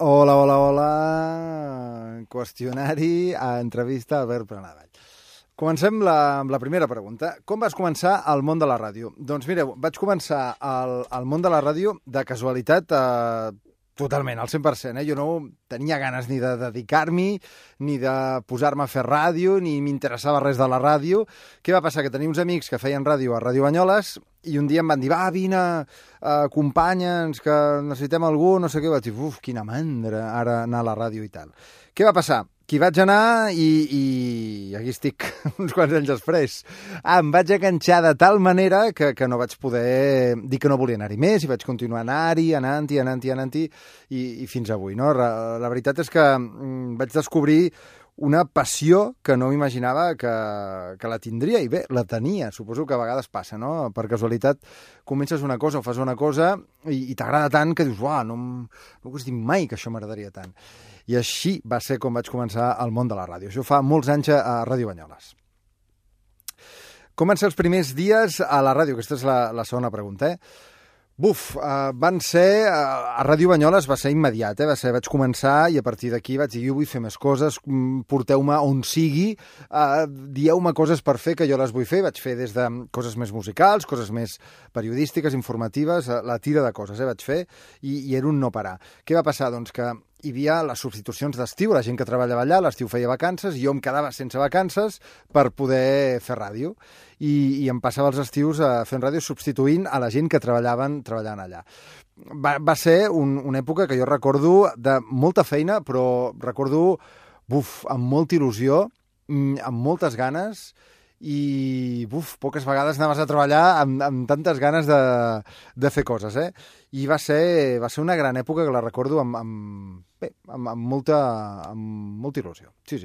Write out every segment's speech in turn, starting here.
Hola, hola, hola. Qüestionari a entrevista a Albert Prenavall. Comencem amb la primera pregunta. Com vas començar al món de la ràdio? Doncs mireu, vaig començar al món de la ràdio de casualitat totalment, al 100%. Jo no tenia ganes ni de dedicar-m'hi, ni de posar-me a fer ràdio, ni m'interessava res de la ràdio. Què va passar? Que tenia uns amics que feien ràdio a Ràdio Banyoles i un dia em van dir, va, vine, acompanya'ns, que necessitem algú, no sé què. Vaig dir, quina mandra, ara anar a la ràdio i tal. Què va passar? Que hi vaig anar i aquí estic uns quants anys després. Em vaig enganxar de tal manera que no vaig poder dir que no volia anar-hi més i vaig continuar anant-hi i fins avui. No? La veritat és que vaig descobrir una passió que no m'imaginava que la tindria, i bé, la tenia. Suposo que a vegades passa, no? Per casualitat comences una cosa o fas una cosa i t'agrada tant que dius, uah, no hagués dit mai que això m'agradaria tant. I així va ser com vaig començar al món de la ràdio. Això fa molts anys a Ràdio Banyoles. Com van ser els primers dies a la ràdio? Aquesta és la segona pregunta, van ser... A Ràdio Banyoles va ser immediat, vaig començar i a partir d'aquí vaig dir, jo vull fer més coses, porteu-me on sigui, dieu-me coses per fer que jo les vull fer. Vaig fer des de coses més musicals, coses més periodístiques, informatives, la tira de coses vaig fer i era un no parar. Què va passar? Doncs que hi havia les substitucions d'estiu, la gent que treballava allà, l'estiu feia vacances, i jo em quedava sense vacances per poder fer ràdio. I em passava els estius fent ràdio substituint a la gent que treballant allà. Va ser una època que jo recordo de molta feina, però recordo amb molta il·lusió, amb moltes ganes, i poques vegades anaves a treballar amb tantes ganes de fer coses, I va ser una gran època que la recordo amb molta il·lusió. Sí.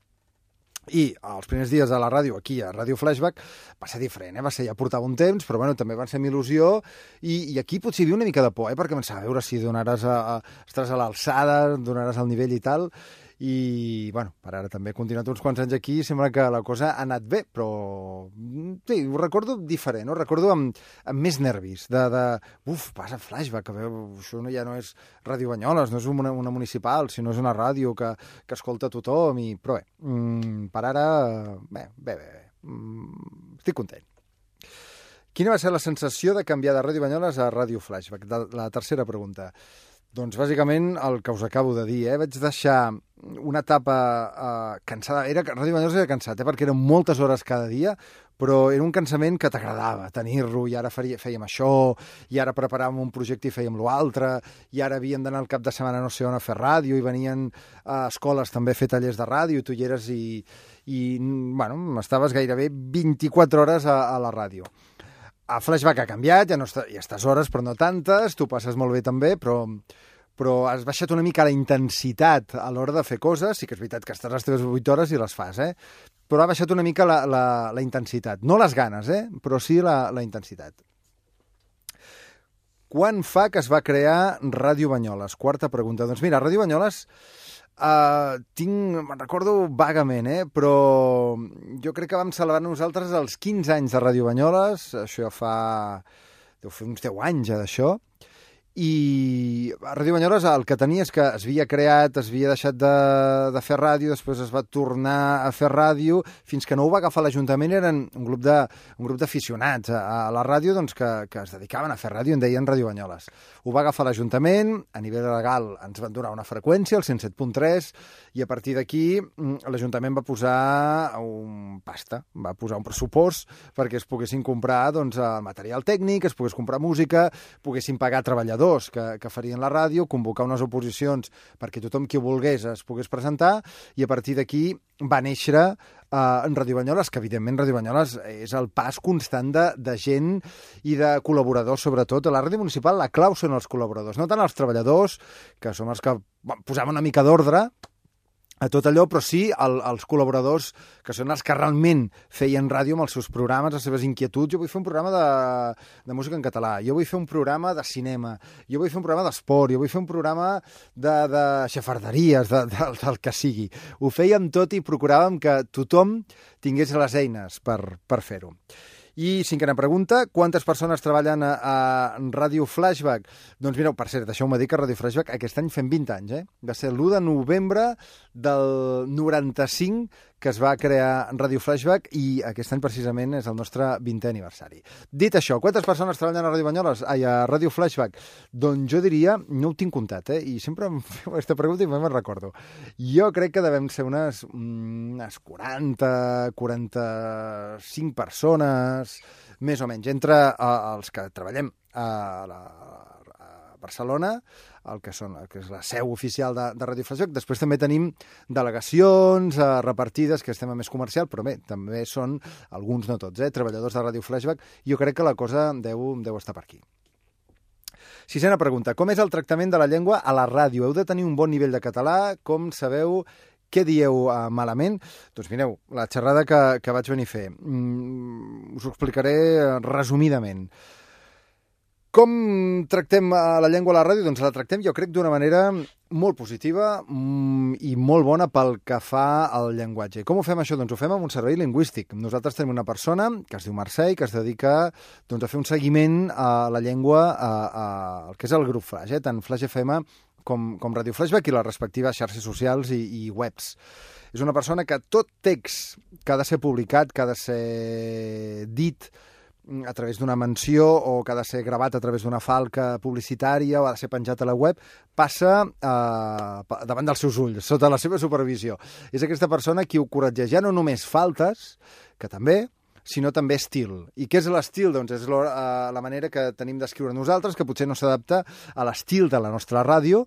I els primers dies a la ràdio, aquí a Ràdio Flashback, va ser diferent, va ser, ja portava un temps, però bueno, també van ser amb il·lusió, i aquí potser hi havia una mica de por, perquè pensava a veure si estaràs a l'alçada, donaràs el nivell i tal, i, bueno, per ara també he continuat uns quants anys aquí, sembla que la cosa ha anat bé, però sí, ho recordo diferent, ho recordo amb més nervis, passa Flashback, que això ja no és Ràdio Banyoles, no és una municipal, sinó és una ràdio que escolta tothom, però bé, per ara, bé, estic content. Quina va ser la sensació de canviar de Ràdio Banyoles a Ràdio Flashback? La tercera pregunta. Doncs bàsicament el que us acabo de dir, Vaig deixar una etapa cansada. Ràdio Banyoles era cansat, perquè eren moltes hores cada dia, però era un cansament que t'agradava tenir-lo, i ara fèiem això, i ara preparàvem un projecte i fèiem l'altre, i ara havíem d'anar al cap de setmana no sé on a fer ràdio, i venien a escoles també a fer tallers de ràdio, i tu hi eres i estaves gairebé 24 hores a la ràdio. A Flashback ha canviat, ja estàs hores, però no tantes, tu passes molt bé també, però has baixat una mica la intensitat a l'hora de fer coses. Sí que és veritat que estàs les teves 8 hores i les fas, però ha baixat una mica la intensitat. No les ganes, però sí la intensitat. Quan fa que es va crear Ràdio Banyoles? Quarta pregunta. Doncs mira, Ràdio Banyoles me'n recordo vagament, però jo crec que vam celebrar nosaltres els 15 anys de Ràdio Banyoles, això ja deu fer uns 10 anys d'això, i a Ràdio Banyoles el que tenia és que es havia creat, es havia deixat de fer ràdio, després es va tornar a fer ràdio, fins que no ho va agafar l'Ajuntament. Eren un grup d'aficionats a la ràdio, doncs, que es dedicaven a fer ràdio, en deien Ràdio Banyoles. Ho va agafar l'Ajuntament, a nivell legal ens van donar una freqüència, el 107.3, i a partir d'aquí l'Ajuntament va posar va posar un pressupost perquè es poguessin comprar el material tècnic, es pogués comprar música, poguessin pagar treballadors que farien la ràdio, convocar unes oposicions perquè tothom qui ho volgués es pogués presentar, i a partir d'aquí va néixer en Ràdio Banyoles, que evidentment Ràdio Banyoles és el pas constant de gent i de col·laboradors, sobretot. A la ràdio municipal la clau són els col·laboradors, no tant els treballadors, que som els que posem una mica d'ordre a tot allò, però sí els col·laboradors, que són els que realment feien ràdio amb els seus programes, les seves inquietuds. Jo vull fer un programa de música en català, jo vull fer un programa de cinema, jo vull fer un programa d'esport, jo vull fer un programa de xafarderies, del que sigui. Ho fèiem tot i procuràvem que tothom tingués les eines per fer-ho. I cinquena pregunta, quantes persones treballen a Ràdio Flashback? Doncs mireu, per cert, deixeu-me dir que Ràdio Flashback aquest any fem 20 anys, Va ser l'1 de novembre del 95 que es va crear Ràdio Flashback i aquest any precisament és el nostre 20è aniversari. Dit això, quantes persones treballen a Ràdio Banyoles? A Ràdio Flashback? doncs jo diria, no ho tinc comptat, i sempre em feu aquesta pregunta i mai me'n recordo. Jo crec que devem ser unes 40, 45 persones, més o menys, entre els que treballem a Barcelona, el que és la seu oficial de Ràdio Flashback. Després també tenim delegacions repartides, que és tema més comercial, però bé, també són, alguns no tots, treballadors de Ràdio Flashback. Jo crec que la cosa deu estar per aquí. Sisena pregunta. Com és el tractament de la llengua a la ràdio? Heu de tenir un bon nivell de català? Com sabeu què dieu malament? Doncs mireu, la xerrada que vaig venir a fer. Us ho explicaré resumidament. Com tractem la llengua a la ràdio? Doncs la tractem, jo crec, d'una manera molt positiva i molt bona pel que fa al llenguatge. Com ho fem això? Doncs ho fem amb un servei lingüístic. Nosaltres tenim una persona que es diu Mercè i que es dedica a fer un seguiment a la llengua al que és el grup Flash, tant Flash FM com Ràdio Flashback i les respectives xarxes socials i webs. És una persona que tot text que ha de ser publicat, que ha de ser dit a través d'una menció o que ha de ser gravat a través d'una falca publicitària o ha de ser penjat a la web, passa davant dels seus ulls, sota la seva supervisió. És aquesta persona qui ho corregeix, ja no només faltes, que també, sinó també estil. I què és l'estil? Doncs és la manera que tenim d'escriure nosaltres, que potser no s'adapta a l'estil de la nostra ràdio,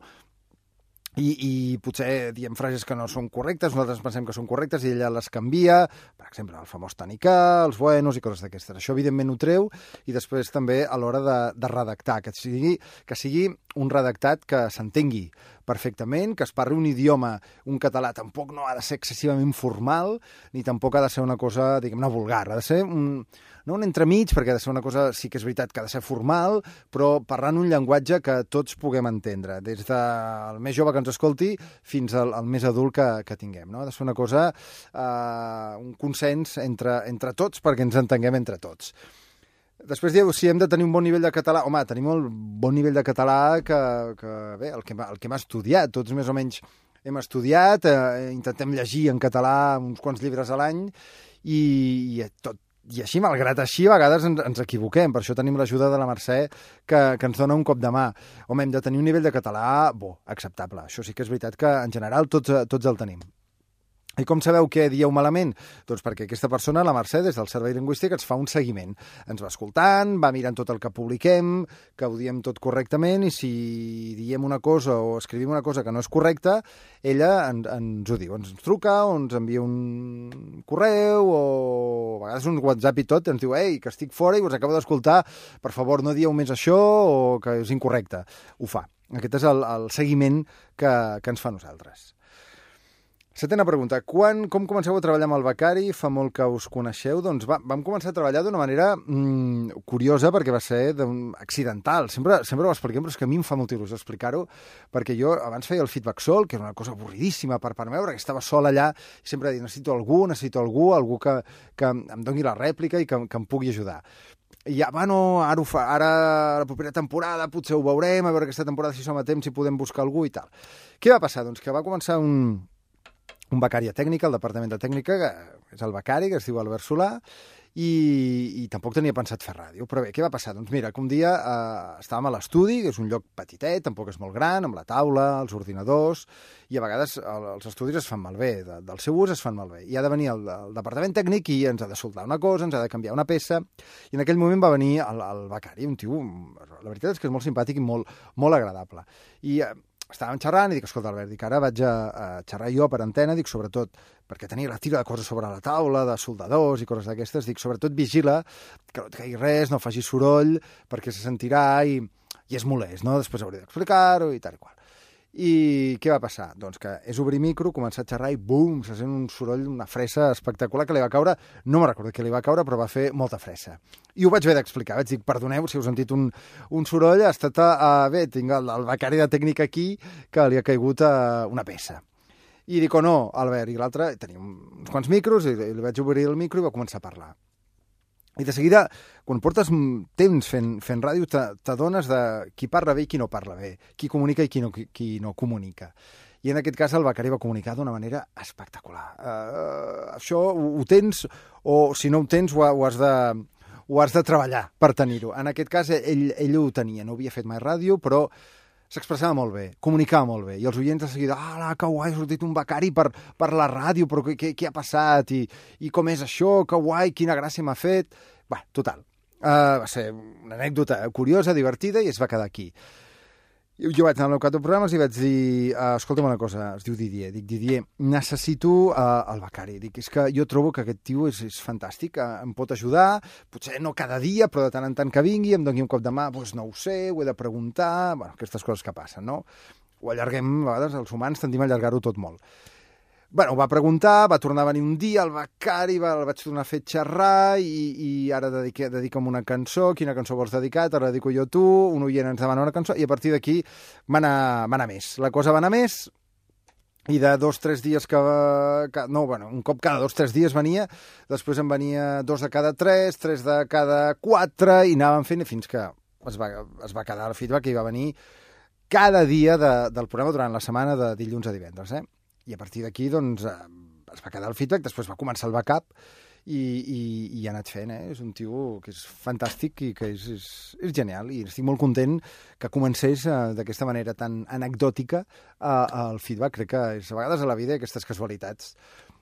i potser diem frases que no són correctes, nosaltres pensem que són correctes i ella les canvia, per exemple, el famós tanicà, els buenos i coses d'aquestes. Això, evidentment, ho treu i després també a l'hora de redactar, que sigui un redactat que s'entengui perfectament, que es parli un idioma, un català, tampoc no ha de ser excessivament formal, ni tampoc ha de ser una cosa, diguem-ne, vulgar. Ha de ser no un entremig, perquè ha de ser una cosa, sí que és veritat que ha de ser formal, però parlant un llenguatge que tots puguem entendre, des del més jove que ens escolti fins al més adult que tinguem. No? Ha de ser una cosa, un consens entre tots perquè ens entenguem entre tots. Després dieu, si hem de tenir un bon nivell de català. Home, tenim el bon nivell de català que bé, el que hem estudiat. Tots més o menys hem estudiat, intentem llegir en català uns quants llibres a l'any i així, malgrat així, a vegades ens equivoquem. Per això tenim l'ajuda de la Mercè que ens dona un cop de mà. Home, hem de tenir un nivell de català acceptable. Això sí que és veritat que en general tots el tenim. I com sabeu què dieu malament? Doncs perquè aquesta persona, la Mercè, des del servei lingüístic, ens fa un seguiment. Ens va escoltant, va mirant tot el que publiquem, que ho diem tot correctament, i si diem una cosa o escrivim una cosa que no és correcta, ella ens ho diu. Ens truca o ens envia un correu o a vegades un WhatsApp i tot, ens diu «Ei, que estic fora i us acabo d'escoltar, per favor, no dieu més això o que és incorrecte». Ho fa. Aquest és el seguiment que ens fa nosaltres. Setena pregunta. Com comenceu a treballar amb el becari? Fa molt que us coneixeu. Doncs vam començar a treballar d'una manera curiosa perquè va ser accidental. Sempre ho expliquem, però és que a mi em fa molta il·lusió explicar-ho, perquè jo abans feia el feedback sol, que era una cosa avorridíssima per part meva, perquè estava sol allà i sempre deia necessito algú que em doni la rèplica i que em pugui ajudar. I ja, bueno, ara la propera temporada potser ho veurem, a veure aquesta temporada si som a temps, si podem buscar algú i tal. Què va passar? Doncs que va començar un becari a tècnica, el departament de tècnica, que és el becari, que es diu Albert Solà, i tampoc tenia pensat fer ràdio. Però bé, què va passar? Doncs mira, que un dia estàvem a l'estudi, que és un lloc petitet, tampoc és molt gran, amb la taula, els ordinadors, i a vegades els estudis es fan malbé, del seu ús es fan malbé. I ha de venir el departament tècnic i ens ha de soldar una cosa, ens ha de canviar una peça, i en aquell moment va venir el becari, un tio, la veritat és que és molt simpàtic i molt agradable. I estàvem xerrant i dic, escolta, Albert, ara vaig a xerrar jo per antena, dic, sobretot, perquè tenia la tira de coses sobre la taula, de soldadors i coses d'aquestes, dic, sobretot vigila que no et caigui res, no facis soroll, perquè se sentirà i és molest, no? Després hauré d'explicar-ho i tal i qual. I què va passar? Doncs que és obrir micro, començar a xerrar i bum, se sent un soroll, una fressa espectacular que li va caure, no me'n recordo què li va caure, però va fer molta fressa. I ho vaig haver d'explicar, vaig dir, perdoneu si heu sentit un soroll, ha estat bé, tinc el becari de tècnica aquí que li ha caigut una peça. I dic, no, Albert, i l'altre, tenim uns quants micros, i li vaig obrir el micro i va començar a parlar. I de seguida, quan portes temps fent ràdio, t'adones de qui parla bé i qui no parla bé, qui comunica i qui no comunica. I en aquest cas el Becari va comunicar d'una manera espectacular. Això ho tens, o si no ho tens ho has de treballar per tenir-ho. En aquest cas ell ho tenia, no havia fet mai ràdio, però s'expressava molt bé, comunicava molt bé, i els oients de seguida, que guai, ha sortit un becari per la ràdio, però què ha passat, i com és això, que guai, quina gràcia m'ha fet. Bé, total, va ser una anècdota curiosa, divertida, i es va quedar aquí. Jo vaig anar al meu cap de programes i vaig dir, escolta'm una cosa, es diu Didier, dic, Didier, necessito el becari. Dic, és que jo trobo que aquest tio és fantàstic, em pot ajudar, potser no cada dia, però de tant en tant que vingui, em doni un cop de mà, doncs no ho sé, ho he de preguntar, bueno, aquestes coses que passen, no? Ho allarguem, a vegades els humans tendim a allargar-ho tot molt. Bueno, ho va preguntar, va tornar a venir un dia, el becari, el vaig tornar a fer xerrar i ara dedica'm una cançó, quina cançó vols dedicar? Te la dedico jo a tu, un oient ens demana una cançó, i a partir d'aquí va anar més. La cosa va anar més, i de 2 o 3 dies un cop cada 2 o 3 dies venia, després en venia 2 de cada 3, 3 de cada 4, i anàvem fent fins que es va quedar el feedback, i va venir cada dia del programa durant la setmana de dilluns a divendres, I a partir d'aquí, doncs, es va quedar el feedback, després va començar el backup i ha anat fent, És un tio que és fantàstic i que és genial, i estic molt content que comencés d'aquesta manera tan anecdòtica el feedback. Crec que és a vegades a la vida aquestes casualitats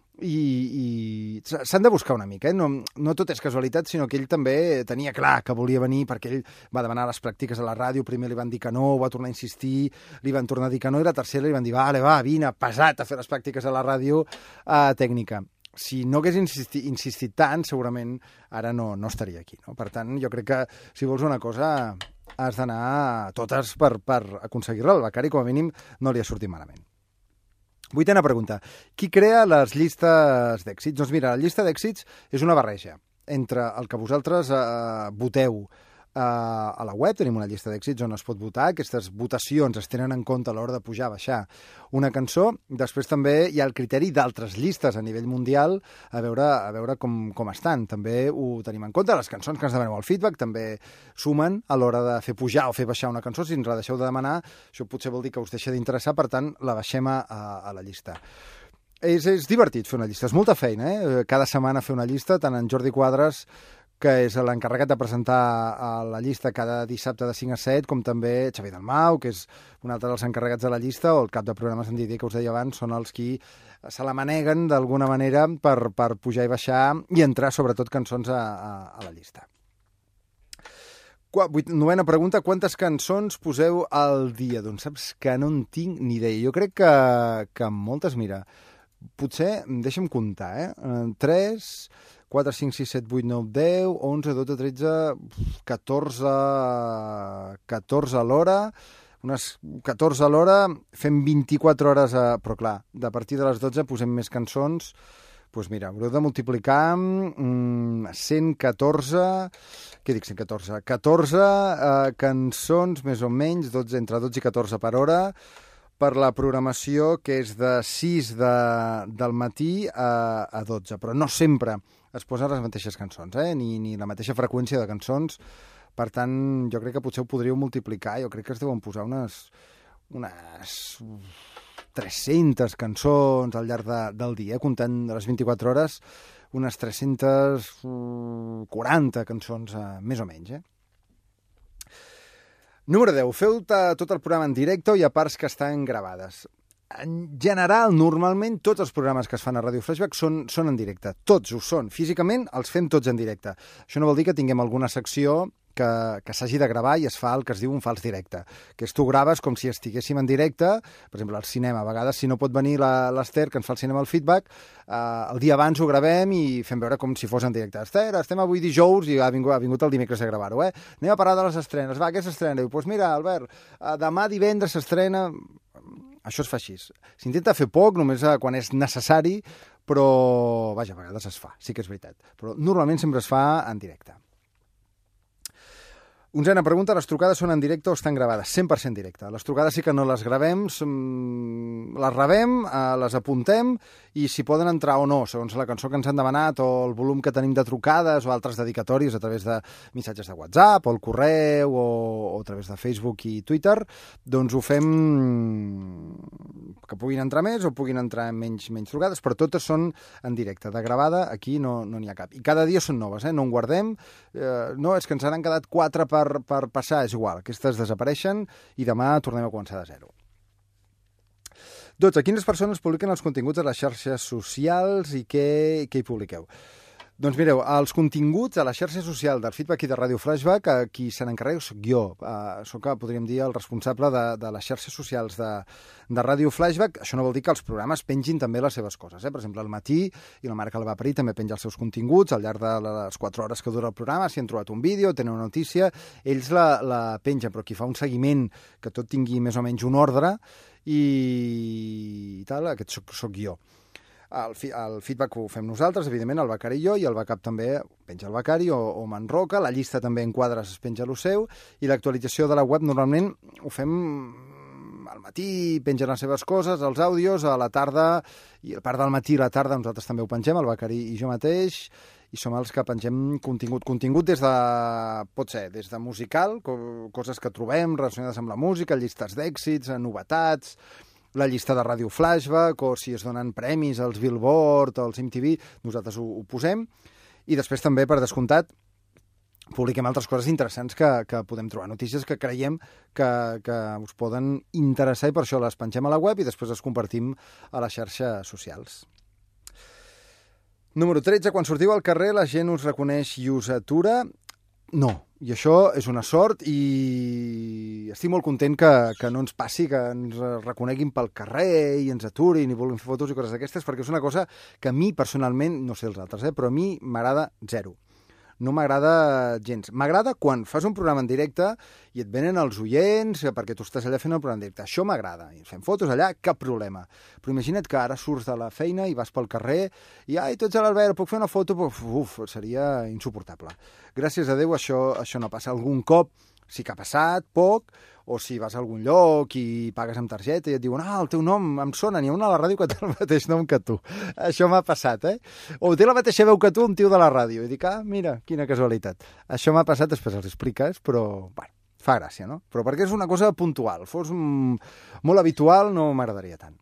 i s'han de buscar una mica, No tot és casualitat, sinó que ell també tenia clar que volia venir, perquè ell va demanar les pràctiques a la ràdio, primer li van dir que no, va tornar a insistir, li van tornar a dir que no, i la tercera li van dir, va, vine, pesat a fer les pràctiques a la ràdio tècnica. Si no hagués insistit tant, segurament ara no estaria aquí, Per tant, jo crec que si vols una cosa has d'anar a totes per aconseguir-la. El becari, com a mínim, no li ha sortit malament. 8a pregunta. Qui crea les llistes d'èxits? Doncs mira, la llista d'èxits és una barreja entre el que vosaltres voteu a la web. Tenim una llista d'èxits on es pot votar. Aquestes votacions es tenen en compte a l'hora de pujar, baixar una cançó. Després també hi ha el criteri d'altres llistes a nivell mundial a veure com estan. També ho tenim en compte. Les cançons que ens demaneu al feedback també sumen a l'hora de fer pujar o fer baixar una cançó. Si ens la deixeu de demanar, això potser vol dir que us deixa d'interessar, per tant, la baixem a la llista. És divertit fer una llista, és molta feina, Cada setmana fer una llista, tant en Jordi Quadres, que és l'encarregat de presentar la llista cada dissabte de 5 a 7, com també Xavi Dalmau, que és un altre dels encarregats de la llista, o el cap de programes en Didier, que us deia abans, són els qui se la maneguen d'alguna manera per pujar i baixar i entrar, sobretot, cançons a la llista. 9a pregunta, quantes cançons poseu al dia? Doncs saps que no en tinc ni idea. Jo crec que moltes, mira, potser, deixa'm comptar, 3... 4, 5, 6, 7, 8, 9, 10, 11, 12, 13, 14 a l'hora, unes 14 a l'hora, fem 24 hores, però clar, de partir de les 12 posem més cançons, doncs mira, haureu de multiplicar 114, què dic 114? 14 cançons, més o menys, entre 12 i 14 per hora, per la programació que és de 6 del matí a 12, però no sempre es posen les mateixes cançons, ni la mateixa freqüència de cançons. Per tant, jo crec que potser ho podríeu multiplicar. Jo crec que es deuen posar unes 300 cançons al llarg del dia, comptant les 24 hores, unes 340 cançons, més o menys, Número 10. Feu tot el programa en directe o hi ha parts que estan gravades? En general, normalment, tots els programes que es fan a Ràdio Flashback són en directe. Tots ho són. Físicament, els fem tots en directe. Això no vol dir que tinguem alguna secció que s'hagi de gravar i es fa el que es diu un fals directe, que és tu graves com si estiguéssim en directe, per exemple, al cinema. A vegades, si no pot venir l'Ester, que ens fa el cinema al feedback, el dia abans ho gravem i fem veure com si fos en directe. Ester, estem avui dijous i ha vingut el dimecres a gravar-ho, Anem a parlar de les estrenes. Va, què s'estrena? Diu, doncs mira, Albert, demà divendres s'estrena... Això es fa així. S'intenta fer poc, només quan és necessari, però, vaja, a vegades es fa, sí que és veritat. Però normalment sempre es fa en directe. Onzena pregunta, les trucades són en directe o estan gravades? 100% directe. Les trucades sí que no les gravem, les rebem, les apuntem i si poden entrar o no, segons la cançó que ens han demanat o el volum que tenim de trucades o altres dedicatòries a través de missatges de WhatsApp o el correu o a través de Facebook i Twitter, doncs ho fem que puguin entrar més o puguin entrar menys trucades, però totes són en directe. De gravada aquí no n'hi ha cap. I cada dia són noves, no en guardem. No, és que ens han quedat 4 per passar, és igual. Aquestes desapareixen i demà tornem a començar de zero. 12. Quines persones publiquen els continguts a les xarxes socials i què hi publiqueu? Doncs mireu, els continguts a la xarxa social del Feedback i de Ràdio Flashback, qui se n'encarrega soc jo. Soc, podríem dir, el responsable de les xarxes socials de Ràdio Flashback. Això no vol dir que els programes pengin també les seves coses. Per exemple, al matí, i la Marc Albaparí també penja els seus continguts al llarg de les 4 hores que dura el programa. Si han trobat un vídeo, tenen una notícia, ells la pengen, però qui fa un seguiment que tot tingui més o menys un ordre i tal, aquest soc jo. El feedback ho fem nosaltres, evidentment, el Becari i jo, i el backup també penja el Becari o m'enroca, la llista també en quadres es penja el seu, i l'actualització de la web normalment ho fem al matí, pengen les seves coses, els àudios, a la tarda, i a part del matí i la tarda nosaltres també ho pengem, el Becari i jo mateix, i som els que pengem contingut. Contingut pot ser des de musical, coses que trobem relacionades amb la música, llistes d'èxits, novetats, la llista de Ràdio Flashback, o si es donen premis als Billboard o als MTV, nosaltres ho posem. I després també, per descomptat, publiquem altres coses interessants que podem trobar. Notícies que creiem que us poden interessar i per això les pengem a la web i després les compartim a les xarxes socials. Número 13. Quan sortiu al carrer la gent us reconeix i us atura? No, i això és una sort i estic molt content que no ens passi, que ens reconeguin pel carrer i ens aturin i vulguin fer fotos i coses d'aquestes, perquè és una cosa que a mi personalment, no sé els altres, però a mi m'agrada zero. No m'agrada gens. M'agrada quan fas un programa en directe i et venen els oients perquè tu estàs allà fent el programa en directe. Això m'agrada. I fem fotos allà, cap problema. Però imagina't que ara surts de la feina i vas pel carrer i tu ets a l'Albert, puc fer una foto? Seria insuportable. Gràcies a Déu això no passa. Algun cop sí que ha passat, poc, o si vas a algun lloc i pagues amb targeta i et diuen el teu nom em sona, n'hi ha una a la ràdio que té el mateix nom que tu. Això m'ha passat, O té la mateixa veu que tu, un tio de la ràdio. I dic, mira, quina casualitat. Això m'ha passat, després els expliques, però, bueno, fa gràcia, no? Però perquè és una cosa puntual. Fos molt habitual, no m'agradaria tant.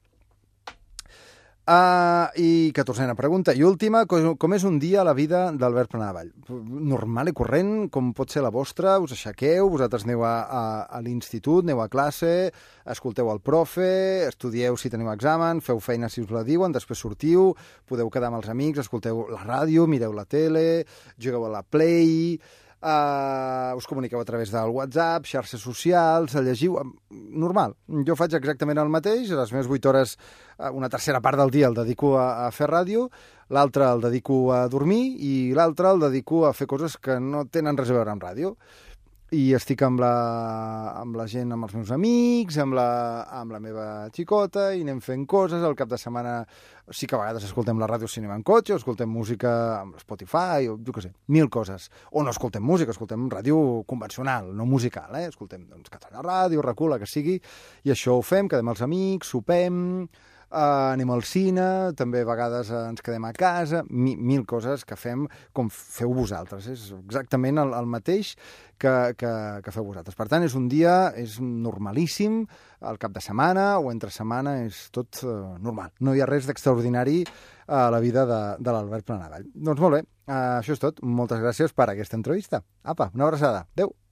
I 14a pregunta i última, com és un dia a la vida d'Albert Plenavall? Normal i corrent, com pot ser la vostra? Us aixequeu, vosaltres aneu a l'institut, aneu a classe, escolteu el profe, estudieu si teniu examen, feu feina si us la diuen, després sortiu, podeu quedar amb els amics, escolteu la ràdio, mireu la tele, jugueu a la Play, us comuniqueu a través del WhatsApp, xarxes socials, llegiu... Normal. Jo faig exactament el mateix, les meves 8 hores, una tercera part del dia el dedico a fer ràdio, l'altra el dedico a dormir i l'altra el dedico a fer coses que no tenen res a veure amb ràdio. I estic amb la gent, amb els meus amics, amb la meva xicota, i anem fent coses. Al cap de setmana sí que a vegades escoltem la ràdio si anem en cotxe, o escoltem música amb Spotify, o jo què sé, 1000 coses. O no escoltem música, escoltem ràdio convencional, no musical, Escoltem Catalana Ràdio, Recula, que sigui, i això ho fem, quedem els amics, sopem, anem al cine, també a vegades ens quedem a casa, 1000 coses que fem com feu vosaltres. És exactament el mateix que feu vosaltres. Per tant, és un dia, és normalíssim, al cap de setmana o entre setmana és tot normal. No hi ha res d'extraordinari a la vida de l'Albert Plenavall. Doncs molt bé, això és tot. Moltes gràcies per aquesta entrevista. Apa, una abraçada. Adéu.